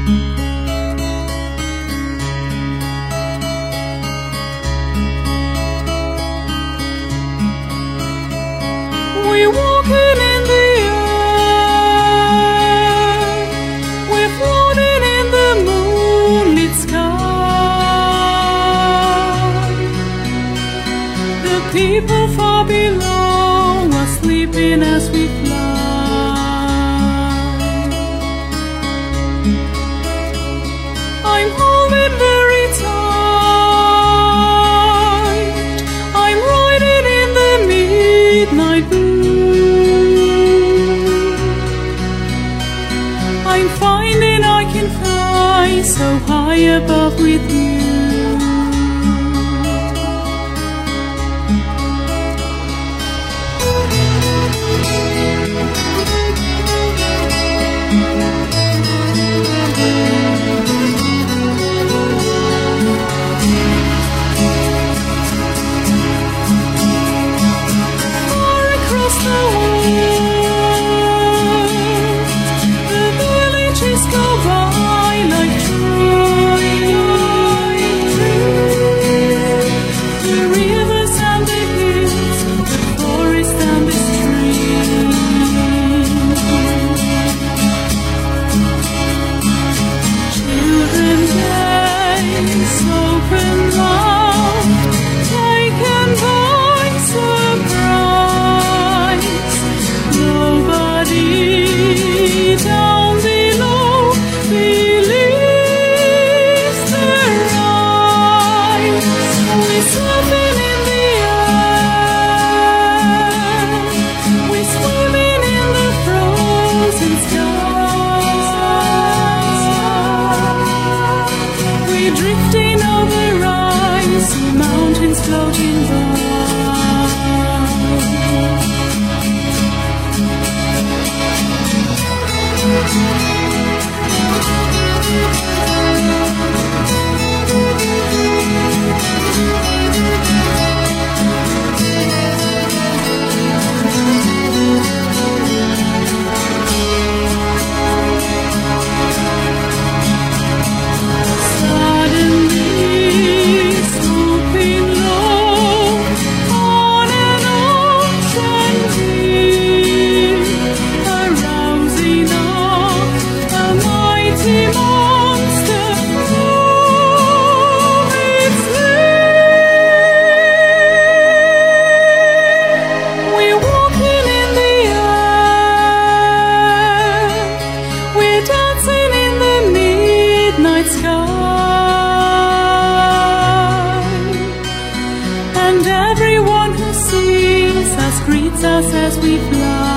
We're walking in the air, we're floating in the moonlit sky. The people far below are sleeping as we fly. I'm holding very tight, I'm riding in the midnight blue. I'm finding I can fly so high above with you. Far across the world, the villages go by like dreams. The rivers and the hills, the forest and the streams. Children's days open mouth, taken by surprise. Nobody down below believes their eyes. We're surfing in the air, we're swimming in the frozen sky. We're drifting over ice, mountains floating by. Suddenly, swooping low on an ocean deep, arousing up a mighty monster from its sleep. We're walking in the air, we're dancing in the midnight sky. And everyone who sees us greets us as we fly.